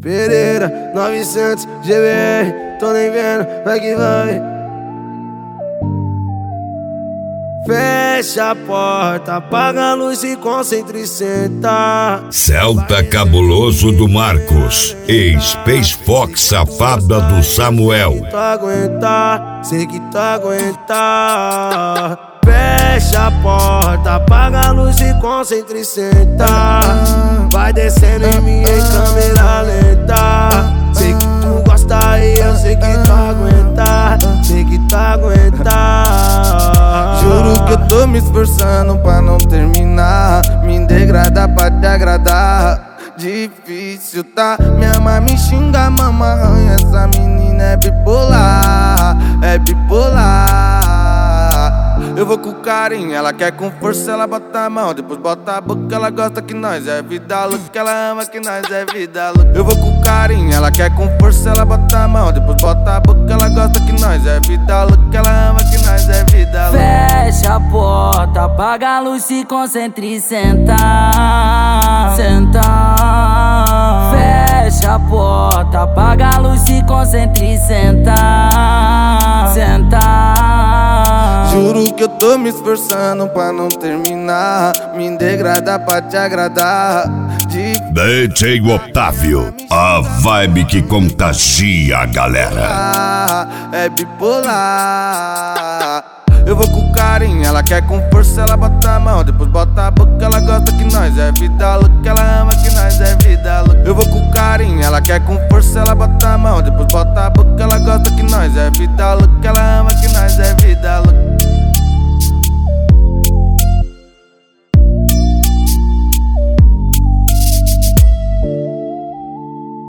Pereira, 900 GBR, tô nem vendo, vai que vai. Fecha a porta, apaga a luz e concentra e senta. Celta Cabuloso do Marcos e Space Fox Safada do Samuel. Sei que tu aguenta. Fecha a porta, apaga a luz e concentra e senta. Vai descendo em mim em câmera lenta. Sei que tu gosta e eu sei que tu aguenta. Sei que tu aguenta. Juro que eu tô me esforçando pra não terminar. Me degradar pra te agradar. Difícil, tá? Minha mãe me xinga, mama arranha. Essa menina é bipolar, é bipolar. Eu vou com carinho, ela quer com força, ela bota a mão, depois bota a boca, ela gosta que nós é vida louca, ela ama que nós é vida louca. Eu vou com carinho, ela quer com força, ela bota a mão, depois bota a boca, ela gosta que nós é vida louca, ela ama que nós é vida louca. Fecha a porta, apaga a luz, se concentra e senta. Senta. Fecha a porta, apaga a luz, se concentra e senta. Senta. Juro que eu tô me esforçando pra não terminar. Me degradar pra te agradar. DJ Otávio, a vibe que contagia a galera. É bipolar. Eu vou com carinho, ela quer com força, ela bota a mão, depois bota a boca, ela gosta que nós é vida louca, ela ama que nós é vida louca. Eu vou com carinho, ela quer com força, ela bota a mão, depois bota a boca, ela gosta que nós